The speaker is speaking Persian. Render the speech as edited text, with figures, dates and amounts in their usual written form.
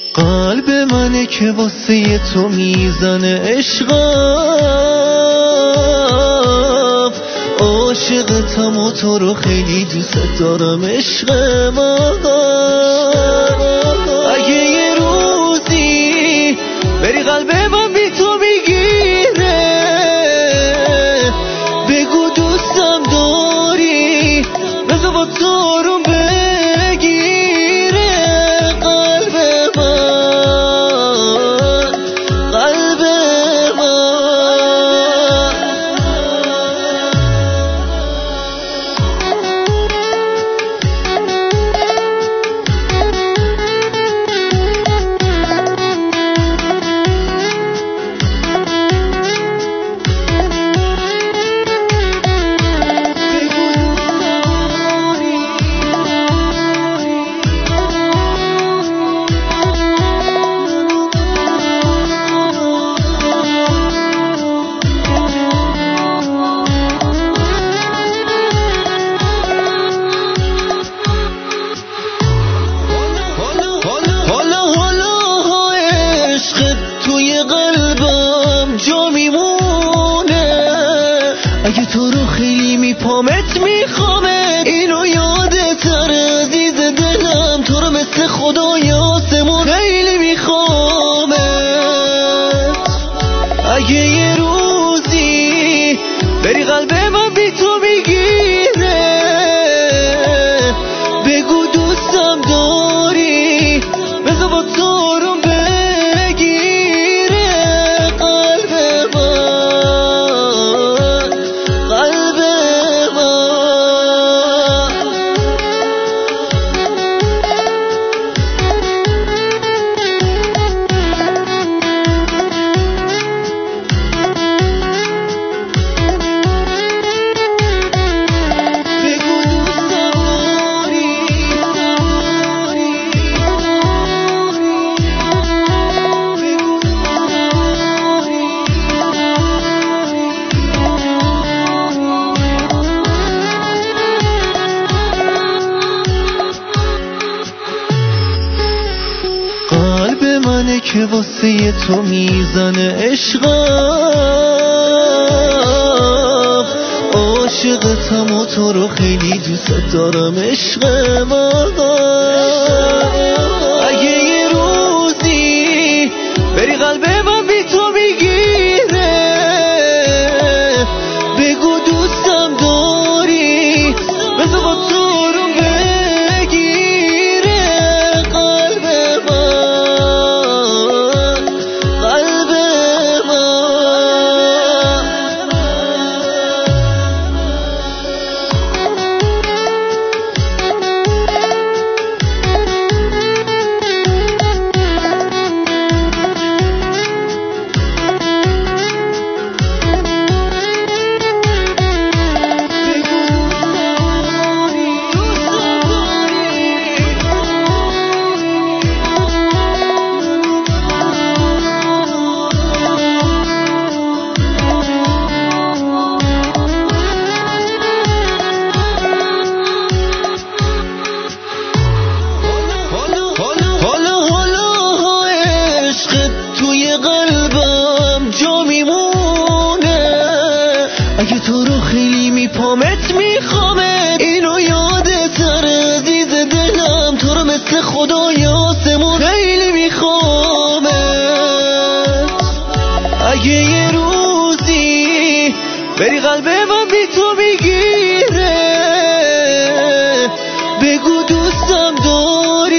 قلب منه که واسه تو میزنه عشقم، عاشقتم و تو رو خیلی دوست دارم عشق من. اگه یه روزی بری قلب من بی تو بگیره، بگو دوستم داری، بذار با تو رو بگیره قلب من، قلب من. اگه تو رو خیلی میپامت میخوامت، اینو یادت تر عزیز دلم، تو رو مثل خدای آسمون خیلی میخوامت. اگه یه روزی بری قلب من بی تو بگیره، بگو دوستم داری، بذار با تو رو بگیره قلب من، قلب من. قلب منه که واسه تو میزنه عشقم، عاشقتم و تو رو خیلی دوست دارم عشق من. اگه یه روزی بری قلب من بی تو بگیره، بگو دوستم داری، بذار با تو رو بگیره قلب من، قلب من. اگه تو رو خیلی میپامت میخوامت، اینو یادت تر عزیز دلم، تو رو مثل خدای آسمون خیلی میخوامت. اگه یه روزی بری قلب من بی تو بگیره، بگو دوستم داری،